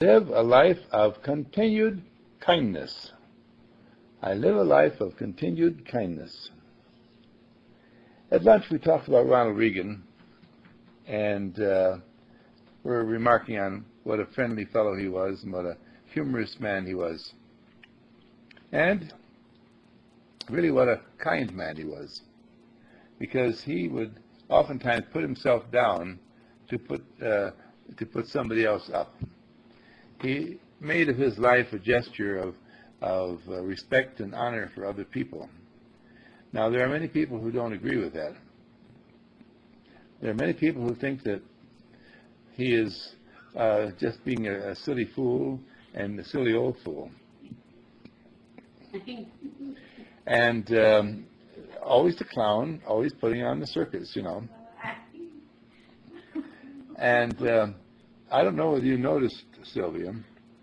Live a life of continued kindness. I live a life of continued kindness. At lunch, we talked about Ronald Reagan, and we're remarking on what a friendly fellow he was and what a humorous man he was, and really what a kind man he was, because he would oftentimes put himself down to put somebody else up. He made of his life a gesture of respect and honor for other people. Now, there are many people who don't agree with that. There are many people who think that he is just being a silly fool and a silly old fool. And always the clown, always putting on the circus, And I don't know whether you noticed, Sylvia,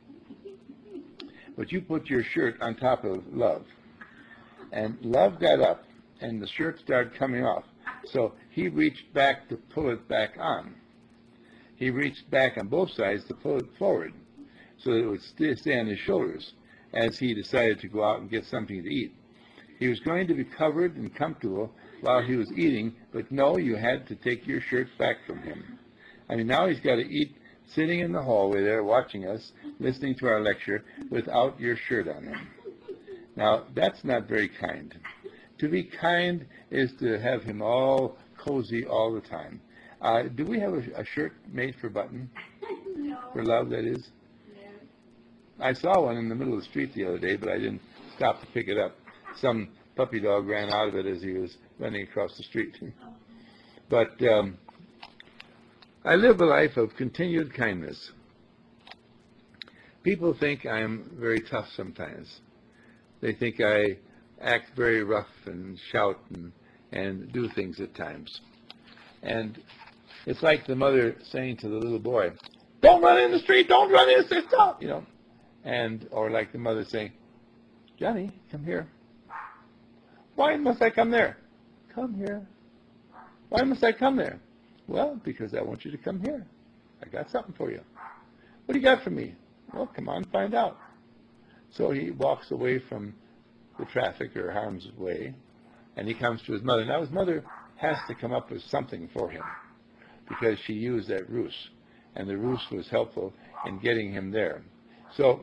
but you put your shirt on top of Love. And Love got up, and the shirt started coming off. So he reached back to pull it back on. He reached back on both sides to pull it forward so that it would stay on his shoulders as he decided to go out and get something to eat. He was going to be covered and comfortable while he was eating, but no, you had to take your shirt back from him. I mean, now he's got to eat sitting in the hallway there watching us, listening to our lecture, without your shirt on him. Now, that's not very kind. To be kind is to have him all cozy all the time. Do we have a shirt made for Button? No. For Love, that is? No. I saw one in the middle of the street the other day, but I didn't stop to pick it up. Some puppy dog ran out of it as he was running across the street. But I live a life of continued kindness. People think I am very tough sometimes. They think I act very rough and shout and do things at times. And it's like the mother saying to the little boy, "Don't run in the street, don't run in the street, stop," And, or like the mother saying, "Johnny, come here." "Why must I come there?" "Come here." "Why must I come there?" "Well, because I want you to come here. I got something for you." "What do you got for me?" "Well, come on, find out." So he walks away from the traffic or harm's way, and he comes to his mother. Now his mother has to come up with something for him because she used that ruse, and the ruse was helpful in getting him there. So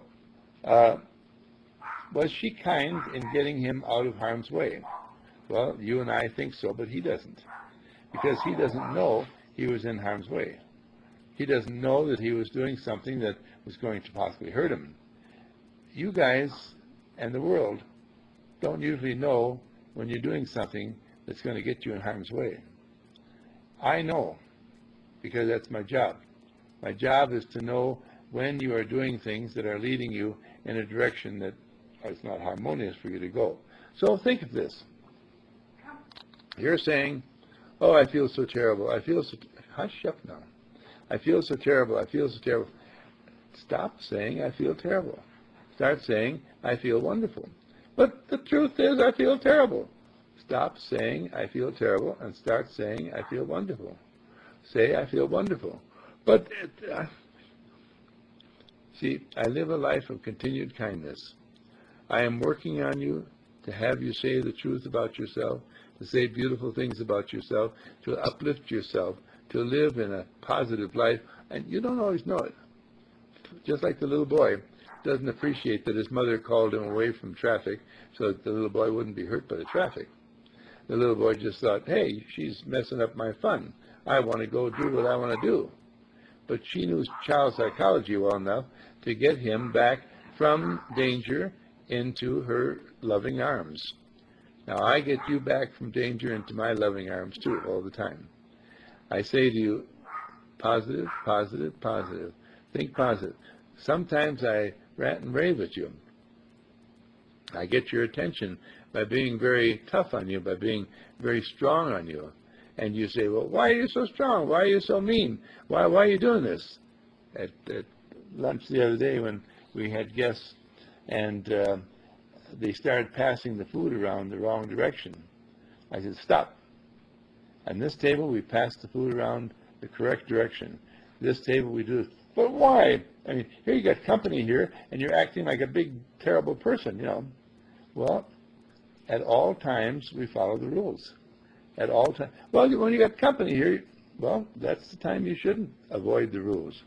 was she kind in getting him out of harm's way? Well, you and I think so, but he doesn't, because he doesn't know he was in harm's way. He doesn't know that he was doing something that was going to possibly hurt him. You guys and the world don't usually know when you're doing something that's going to get you in harm's way. I know, because that's my job. My job is to know when you are doing things that are leading you in a direction that is not harmonious for you to go. So think of this. You're saying, "Oh, I feel so terrible. I feel so..." Hush up now. "I feel so terrible. I feel so terrible." Stop saying, "I feel terrible." Start saying, "I feel wonderful." "But the truth is, I feel terrible." Stop saying, "I feel terrible," and start saying, "I feel wonderful." Say, "I feel wonderful." But, see, I live a life of continued kindness. I am working on you to have you say the truth about yourself, to say beautiful things about yourself, to uplift yourself, to live in a positive life, and you don't always know it. Just like the little boy doesn't appreciate that his mother called him away from traffic so that the little boy wouldn't be hurt by the traffic. The little boy just thought, "Hey, she's messing up my fun. I want to go do what I want to do." But she knew child psychology well enough to get him back from danger into her loving arms. Now, I get you back from danger into my loving arms, too, all the time. I say to you, positive, positive, positive. Think positive. Sometimes I rant and rave at you. I get your attention by being very tough on you, by being very strong on you. And you say, "Well, why are you so strong? Why are you so mean? Why are you doing this?" At lunch the other day when we had guests and they started passing the food around the wrong direction, I said, "Stop. On this table, we pass the food around the correct direction. This table, we do But why? I mean, here you got company here, and you're acting like a big, terrible person, Well, at all times, we follow the rules. At all times. Well, when you got company here, well, that's the time you shouldn't avoid the rules.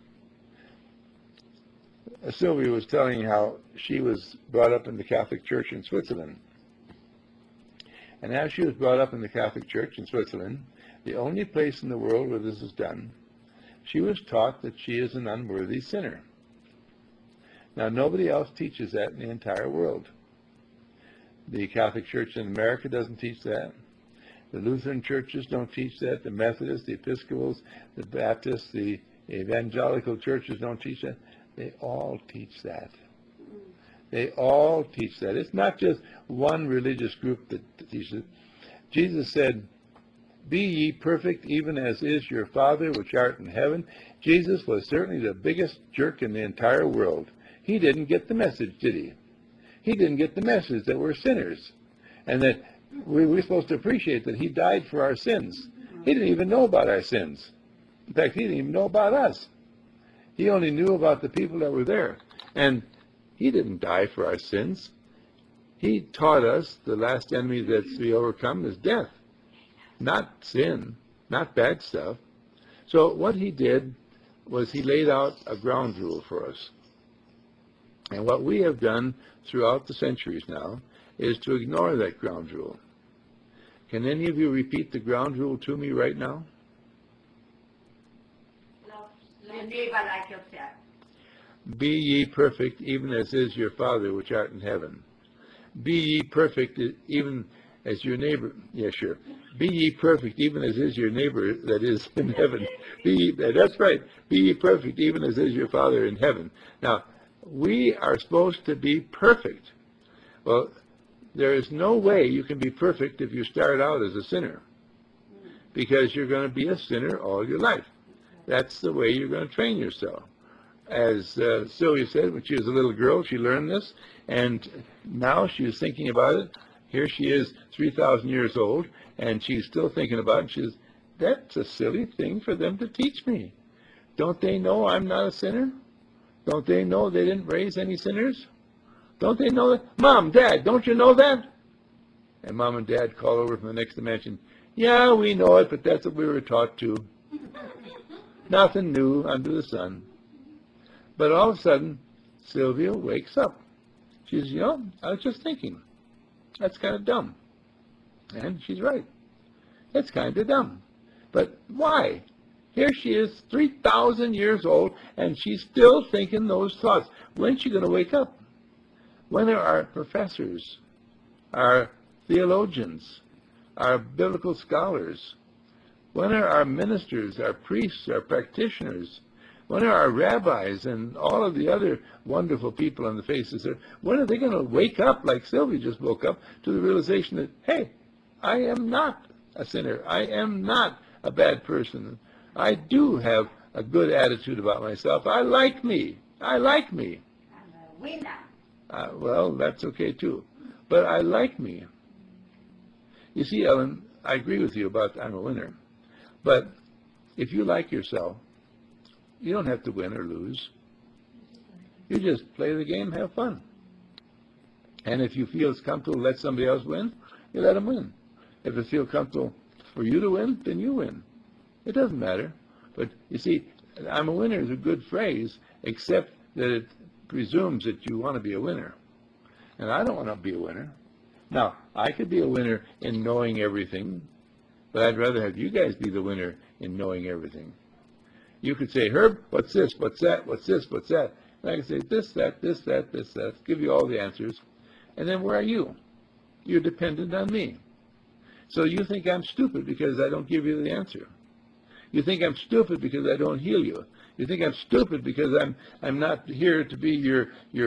Sylvia was telling how she was brought up in the Catholic Church in Switzerland. And as she was brought up in the Catholic Church in Switzerland, the only place in the world where this is done, she was taught that she is an unworthy sinner. Now, nobody else teaches that in the entire world. The Catholic Church in America doesn't teach that. The Lutheran churches don't teach that. The Methodists, the Episcopals, the Baptists, the evangelical churches don't teach that. They all teach that. They all teach that. It's not just one religious group that teaches it. Jesus said, "Be ye perfect, even as is your Father which art in heaven." Jesus was certainly the biggest jerk in the entire world. He didn't get the message, did he? He didn't get the message that we're sinners and that we're supposed to appreciate that he died for our sins. He didn't even know about our sins. In fact, he didn't even know about us. He only knew about the people that were there. And he didn't die for our sins. He taught us the last enemy that's to be overcome is death, not sin, not bad stuff. So what he did was he laid out a ground rule for us. And what we have done throughout the centuries now is to ignore that ground rule. Can any of you repeat the ground rule to me right now? Love your neighbor like yourself. Be ye perfect, even as is your Father which art in heaven. Be ye perfect, even as your neighbor. Yeah, sure. Be ye perfect, even as is your neighbor that is in heaven. That's right. Be ye perfect, even as is your Father in heaven. Now, we are supposed to be perfect. Well, there is no way you can be perfect if you start out as a sinner, because you're going to be a sinner all your life. That's the way you're going to train yourself. As Sylvia said, when she was a little girl, she learned this, and now she's thinking about it. Here she is, 3,000 years old, and she's still thinking about it. She says, that's a silly thing for them to teach me. Don't they know I'm not a sinner? Don't they know they didn't raise any sinners? Don't they know that? Mom, Dad, don't you know that? And Mom and Dad call over from the next dimension. Yeah, we know it, but that's what we were taught to. Nothing new under the sun. But all of a sudden, Sylvia wakes up. She says, I was just thinking. That's kind of dumb. And she's right. It's kind of dumb. But why? Here she is, 3,000 years old, and she's still thinking those thoughts. When's she going to wake up? When are our professors, our theologians, our biblical scholars? When are our ministers, our priests, our practitioners? When are our rabbis and all of the other wonderful people on the face of the earth? When are they going to wake up, like Sylvia just woke up, to the realization that, hey, I am not a sinner. I am not a bad person. I do have a good attitude about myself. I like me. I like me. I'm a winner. Well, that's okay too. But I like me. You see, Ellen, I agree with you about I'm a winner. But if you like yourself, you don't have to win or lose. You just play the game, have fun. And if you feel it's comfortable to let somebody else win, you let them win. If it feels comfortable for you to win, then you win. It doesn't matter. But you see, I'm a winner is a good phrase, except that it presumes that you want to be a winner. And I don't want to be a winner. Now, I could be a winner in knowing everything, but I'd rather have you guys be the winner in knowing everything. You could say, Herb, what's this, what's that, what's this, what's that? And I can say this, that, this, that, this, that, give you all the answers. And then where are you? You're dependent on me. So you think I'm stupid because I don't give you the answer. You think I'm stupid because I don't heal you. You think I'm stupid because I'm not here to be your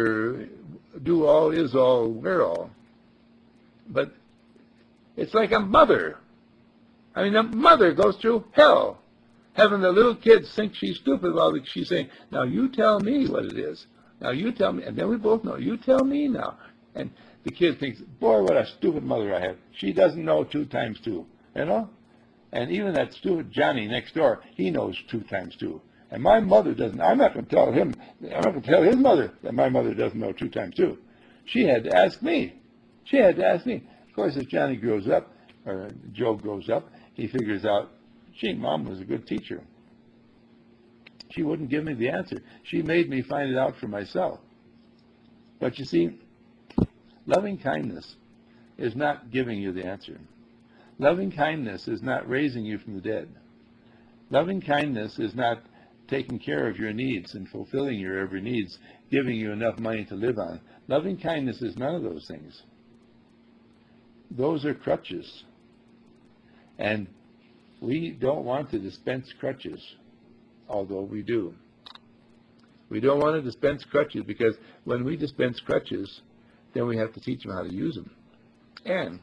do all, is all, wear all. But it's like a mother. I mean, a mother goes through hell, having the little kids think she's stupid while she's saying, now you tell me what it is. Now you tell me. And then we both know. You tell me now. And the kid thinks, boy, what a stupid mother I have. She doesn't know 2 times 2, you know? And even that stupid Johnny next door, he knows 2 times 2. And my mother doesn't. I'm not going to tell him. I'm not going to tell his mother that my mother doesn't know 2 times 2. She had to ask me. She had to ask me. Of course, as Johnny grows up, or Joe grows up, he figures out, gee, Mom was a good teacher. She wouldn't give me the answer. She made me find it out for myself. But you see, loving kindness is not giving you the answer. Loving kindness is not raising you from the dead. Loving kindness is not taking care of your needs and fulfilling your every needs, giving you enough money to live on. Loving kindness is none of those things. Those are crutches. And we don't want to dispense crutches, although we do. We don't want to dispense crutches because when we dispense crutches, then we have to teach them how to use them. And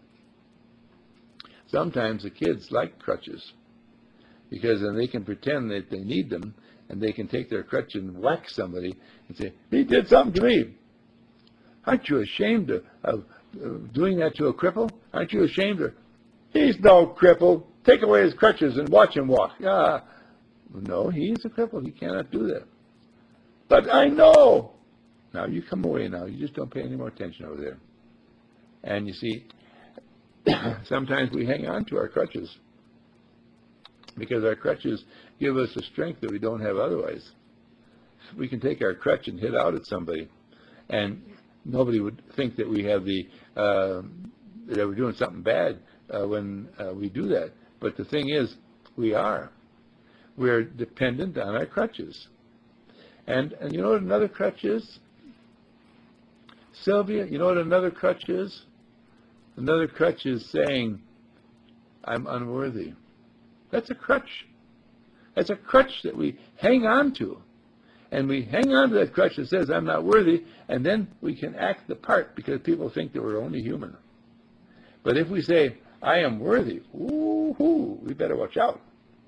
sometimes the kids like crutches because then they can pretend that they need them and they can take their crutch and whack somebody and say, he did something to me. Aren't you ashamed of doing that to a cripple? Aren't you ashamed of, he's no cripple. Take away his crutches and watch him walk. No, he's a cripple. He cannot do that. But I know. Now, you come away now. You just don't pay any more attention over there. And you see, sometimes we hang on to our crutches because our crutches give us a strength that we don't have otherwise. We can take our crutch and hit out at somebody, and nobody would think that we have that we're doing something bad when we do that. But the thing is, we are. We're dependent on our crutches. And you know what another crutch is? Sylvia, you know what another crutch is? Another crutch is saying, I'm unworthy. That's a crutch. That's a crutch that we hang on to. And we hang on to that crutch that says, I'm not worthy, and then we can act the part because people think that we're only human. But if we say, I am worthy, we better watch out.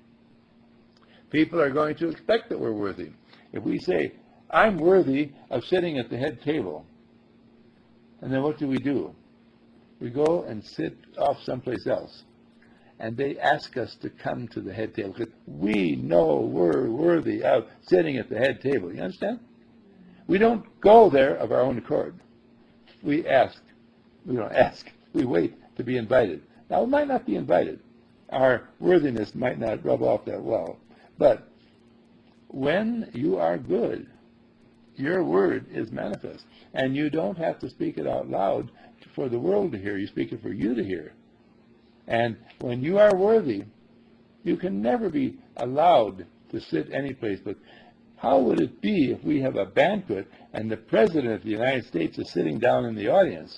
People are going to expect that we're worthy. If we say, I'm worthy of sitting at the head table, and then what do? We go and sit off someplace else. And they ask us to come to the head table because we know we're worthy of sitting at the head table. You understand? We don't go there of our own accord. We ask. We don't ask. We wait to be invited. Now, we might not be invited. Our worthiness might not rub off that well. But when you are good, your word is manifest. And you don't have to speak it out loud for the world to hear. You speak it for you to hear. And when you are worthy, you can never be allowed to sit any place. But how would it be if we have a banquet and the President of the United States is sitting down in the audience?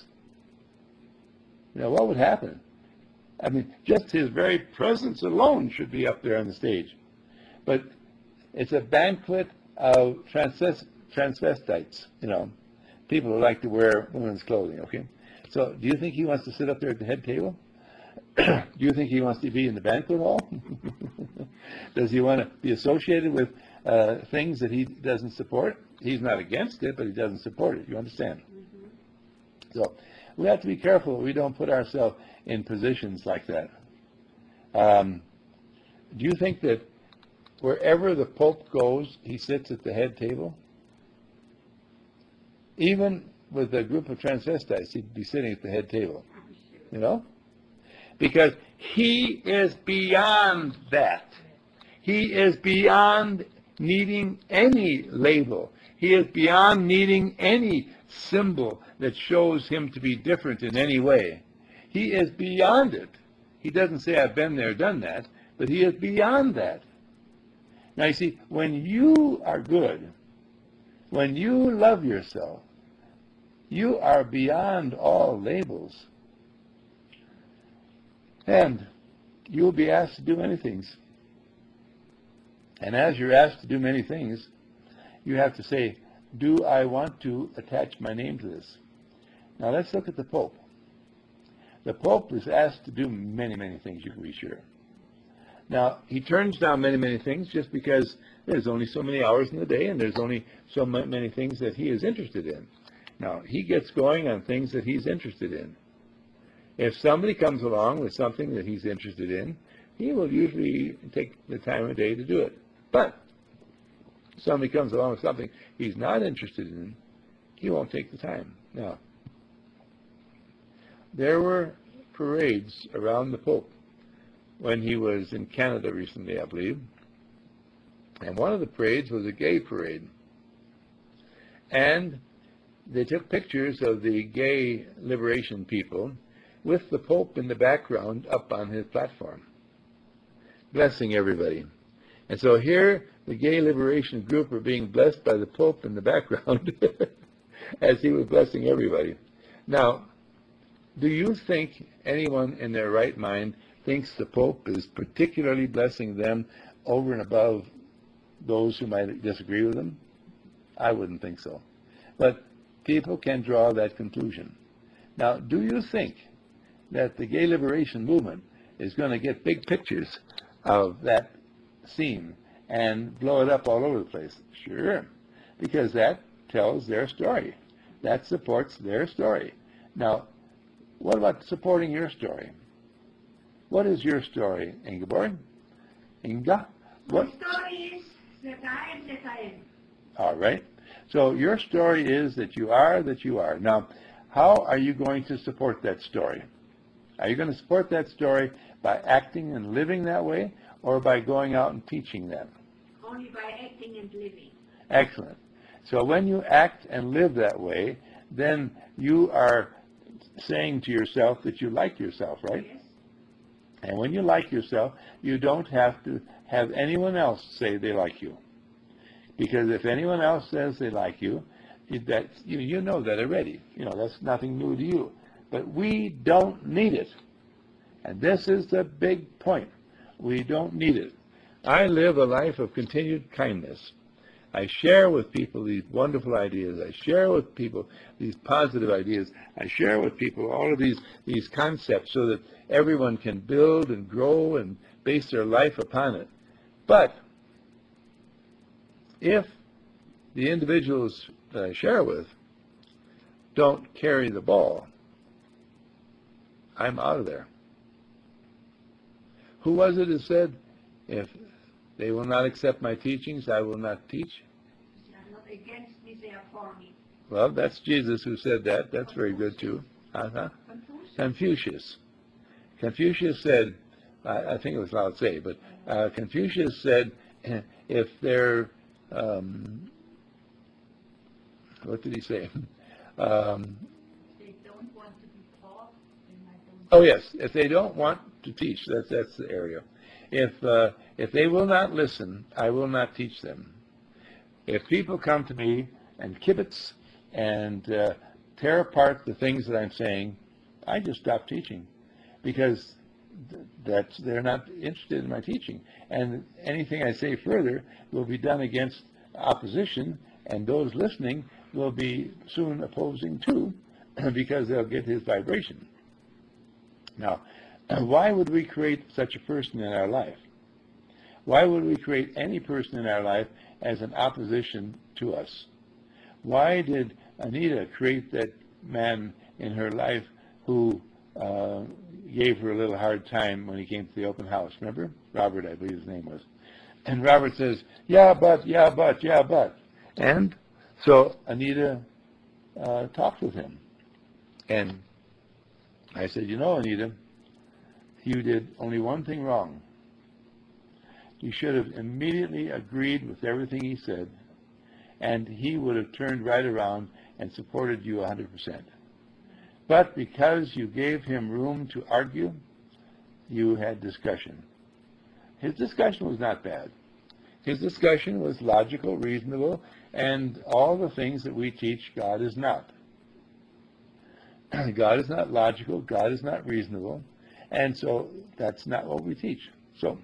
You know, what would happen? I mean, just his very presence alone should be up there on the stage. But it's a banquet of transvestites, you know, people who like to wear women's clothing, okay? So do you think he wants to sit up there at the head table? Do you think he wants to be in the banquet hall? Does he want to be associated with things that he doesn't support? He's not against it, but he doesn't support it. You understand? Mm-hmm. So we have to be careful we don't put ourselves in positions like that. Do you think that wherever the Pope goes, he sits at the head table? Even with a group of transvestites, he'd be sitting at the head table. You know? Because he is beyond that. He is beyond needing any label. He is beyond needing any symbol that shows him to be different in any way. He is beyond it. He doesn't say, I've been there, done that, but he is beyond that. Now, you see, when you are good, when you love yourself, you are beyond all labels. And you'll be asked to do many things. And as you're asked to do many things, you have to say, do I want to attach my name to this? Now let's look at the Pope. The Pope is asked to do many, many things, you can be sure. Now, he turns down many, many things just because there's only so many hours in the day and there's only so many things that he is interested in. Now, he gets going on things that he's interested in. If somebody comes along with something that he's interested in, he will usually take the time of day to do it. But Somebody comes along with something he's not interested in, he won't take the time. Now, there were parades around the Pope when he was in Canada recently, I believe. And one of the parades was a gay parade. And they took pictures of the gay liberation people with the Pope in the background up on his platform, blessing everybody. And so here, the gay liberation group are being blessed by the Pope in the background as he was blessing everybody. Now, do you think anyone in their right mind thinks the Pope is particularly blessing them over and above those who might disagree with him? I wouldn't think so. But people can draw that conclusion. Now, do you think that the gay liberation movement is going to get big pictures of that scene and blow it up all over the place? Sure, because that tells their story. That supports their story. Now, what about supporting your story? What is your story, Ingeborg? Inga? What? My story is that I am that I am. All right. So your story is that you are that you are. Now, how are you going to support that story? Are you going to support that story by acting and living that way, or by going out and teaching that? Only by acting and living. Excellent. So when you act and live that way, then you are saying to yourself that you like yourself, right? Yes. And when you like yourself, you don't have to have anyone else say they like you. Because if anyone else says they like you, you know that already. That's nothing new to you. But we don't need it. And this is the big point. We don't need it. I live a life of continued kindness. I share with people these wonderful ideas. I share with people these positive ideas. I share with people all of these concepts so that everyone can build and grow and base their life upon it. But if the individuals that I share with don't carry the ball, I'm out of there. Who was it who said, if they will not accept my teachings, I will not teach? They are not against me, they are for me. Well, that's Jesus who said that. That's very good too. Confucius. Confucius said, I think it was Lao Tse, but Confucius said, if they're, what did he say? They don't want to be taught, then I don't. Oh yes, if they don't want to teach, that's the area. If they will not listen, I will not teach them. If people come to me and kibitz and tear apart the things that I'm saying, I just stop teaching, because they're not interested in my teaching. And anything I say further will be done against opposition, and those listening will be soon opposing too, because they'll get his vibration. Now, why would we create such a person in our life? Why would we create any person in our life as an opposition to us? Why did Anita create that man in her life who gave her a little hard time when he came to the open house? Remember? Robert, I believe his name was. And Robert says, yeah, but. And so Anita talked with him. And I said, Anita, you did only one thing wrong. You should have immediately agreed with everything he said, and he would have turned right around and supported you 100%. But because you gave him room to argue, you had discussion. His discussion was not bad. His discussion was logical, reasonable, and all the things that we teach God is not. God is not logical, God is not reasonable, and so that's not what we teach. So,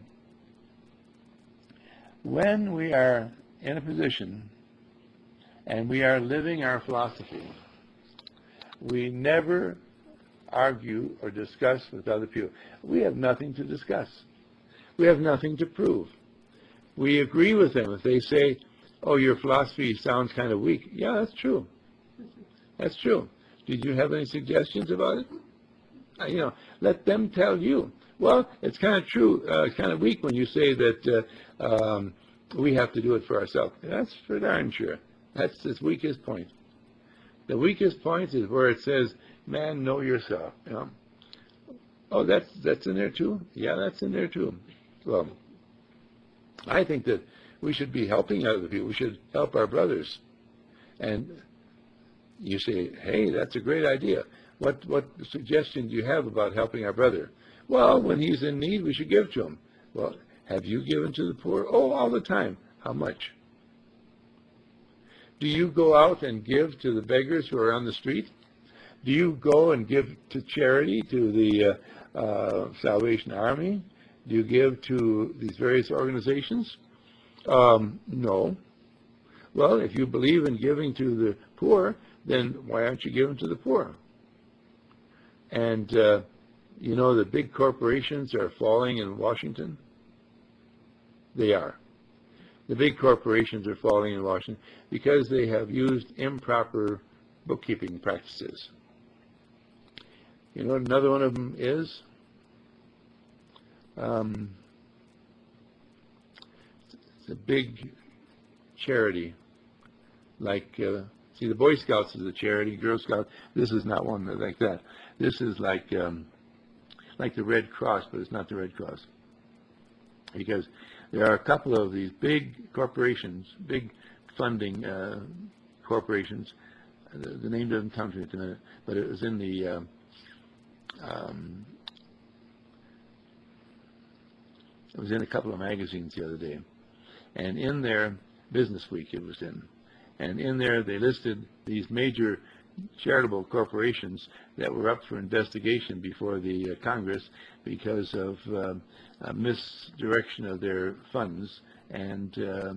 when we are in a position and we are living our philosophy, we never argue or discuss with other people. We have nothing to discuss. We have nothing to prove. We agree with them. If they say, oh, your philosophy sounds kind of weak, yeah, that's true. That's true. Did you have any suggestions about it? Let them tell you. Well, it's kind of true, kind of weak when you say that we have to do it for ourselves. That's for darn sure. That's its weakest point. The weakest point is where it says, man, know yourself. You know? Oh, that's in there too? Yeah, that's in there too. Well, I think that we should be helping other people. We should help our brothers. And you say, hey, that's a great idea. What suggestion do you have about helping our brother? Well, when he's in need, we should give to him. Well, have you given to the poor? Oh, all the time. How much? Do you go out and give to the beggars who are on the street? Do you go and give to charity, to the Salvation Army? Do you give to these various organizations? No. Well, if you believe in giving to the poor, then why aren't you giving to the poor? And you know the big corporations are falling in Washington? They are. The big corporations are falling in Washington because they have used improper bookkeeping practices. You know what another one of them is? It's a big charity. Like, see, the Boy Scouts is a charity, Girl Scouts. This is not one like that. This is like the Red Cross, but it's not the Red Cross. Because there are a couple of these big corporations, big funding corporations. The name doesn't come to me at the minute, but it was in the it was in a couple of magazines the other day, and in their Business Week it was in, and in there they listed these major charitable corporations that were up for investigation before the Congress because of misdirection of their funds and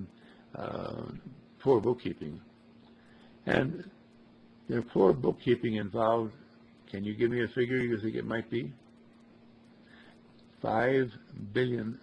poor bookkeeping. And their poor bookkeeping involved, can you give me a figure you think it might be? $5 billion.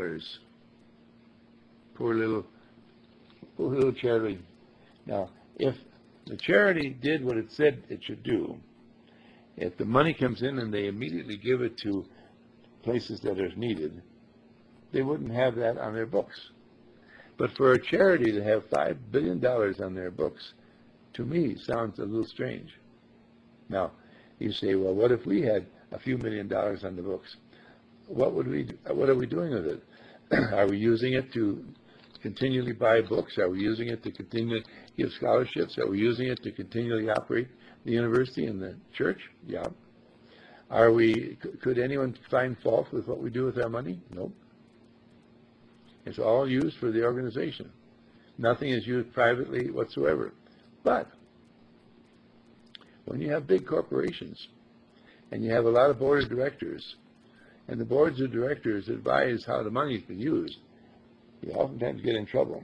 Poor little charity. Now, if the charity did what it said it should do, if the money comes in and they immediately give it to places that are needed, they wouldn't have that on their books. But for a charity to have $5 billion on their books, to me, sounds a little strange. Now, you say, well, what if we had a few $1 million on the books? What are we doing with it? Are we using it to continually buy books? Are we using it to continually give scholarships? Are we using it to continually operate the university and the church? Yeah. Could anyone find fault with what we do with our money? Nope. It's all used for the organization. Nothing is used privately whatsoever. But when you have big corporations and you have a lot of board of directors, and the boards of directors advise how the money's been used, you oftentimes get in trouble.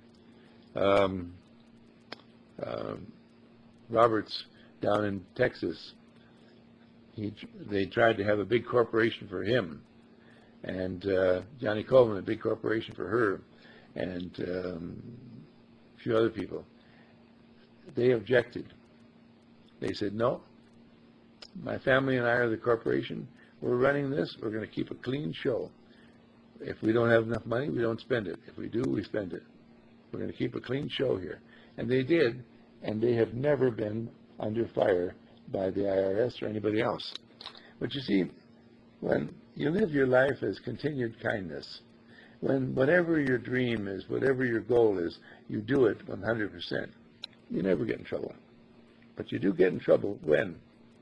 Roberts down in Texas, they tried to have a big corporation for him, and Johnny Coleman, a big corporation for her, and a few other people. They objected. They said, no, my family and I are the corporation. We're running this. We're going to keep a clean show. If we don't have enough money, we don't spend it. If we do, we spend it. We're going to keep a clean show here. And they did, and they have never been under fire by the IRS or anybody else. But you see, when you live your life as continued kindness, whatever your dream is, whatever your goal is, you do it 100%. You never get in trouble. But you do get in trouble when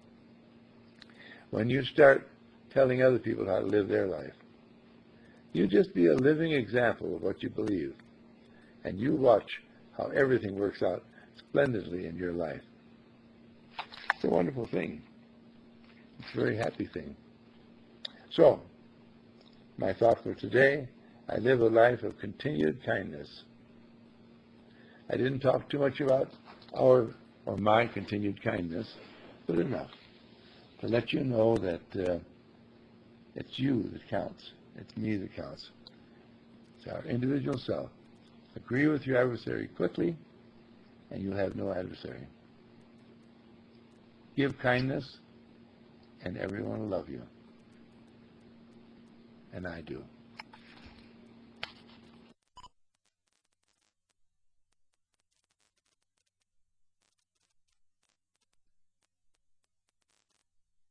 you start telling other people how to live their life. You just be a living example of what you believe, and you watch how everything works out splendidly in your life. It's a wonderful thing. It's a very happy thing. So, my thought for today, I live a life of continued kindness. I didn't talk too much about my continued kindness, but enough to let you know that it's you that counts. It's me that counts. It's our individual self. Agree with your adversary quickly, and you'll have no adversary. Give kindness, and everyone will love you. And I do.